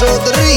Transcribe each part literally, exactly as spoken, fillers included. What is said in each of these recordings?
चौधरी।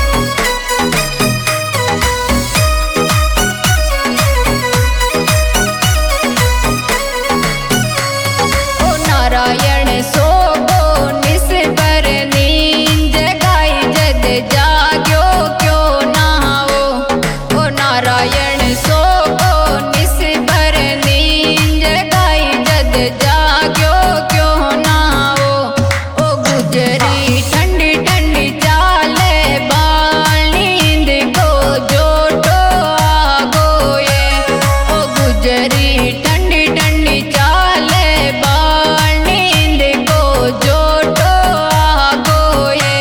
ओ Narayan Sogou निस पर नींद गाई जद जाग्यो क्यों ना हो। ओ नारायण सोगो निस पर नींद गाई जद जाग्यो क्यों ना हो। ओ गुजरी ठंडी ठंडी चाले बाल नींद को जोटो आगो ये। ओ गुजरी ठंडी ठंडी चाले बाल नींद को जोटो आगो ये।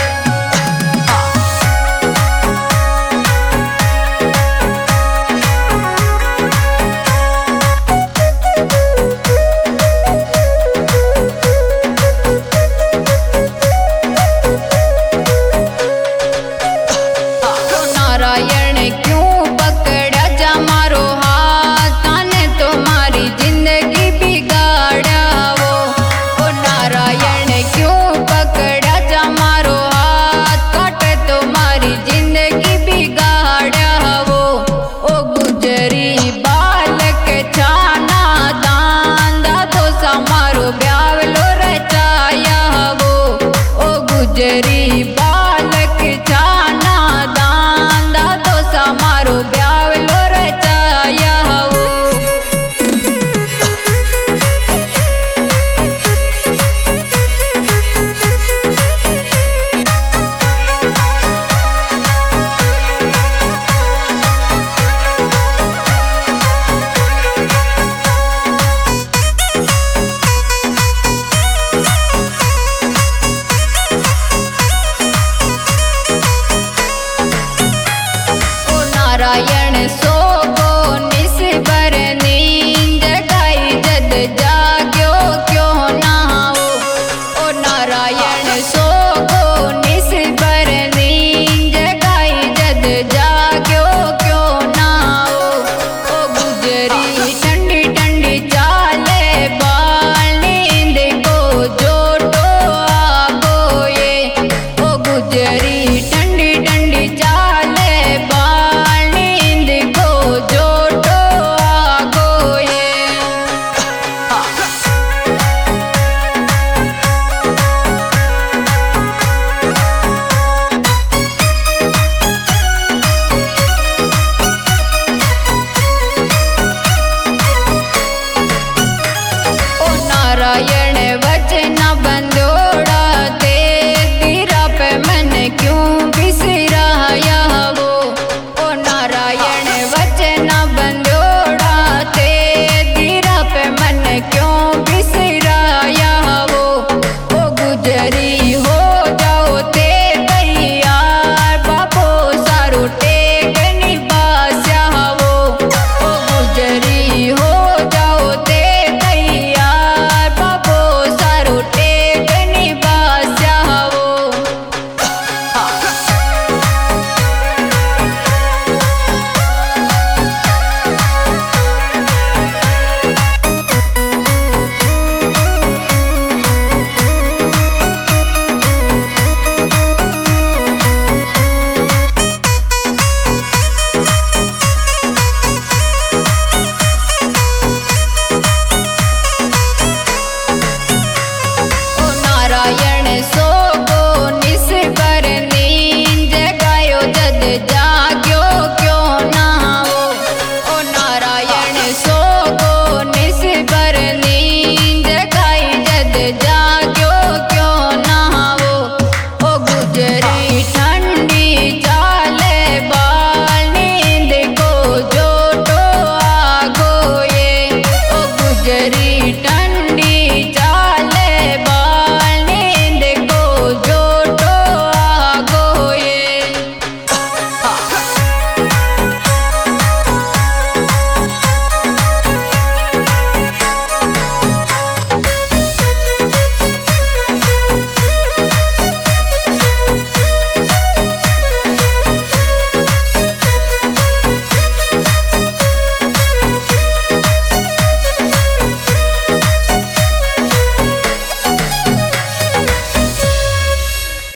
नारायण क्यों पकड़ा जा मारो हाथ, ताने तुम्हारी जिंदगी बिगाड़ा वो। ओ नारायण क्यों पकड़ा जा मारो हाथ, काटे तुम्हारी जिंदगी बिगाड़ा वो। ओ गुजरी बालक छाना दांदा तो समारो ब्यावलो रचाया वो। ओ गुजरी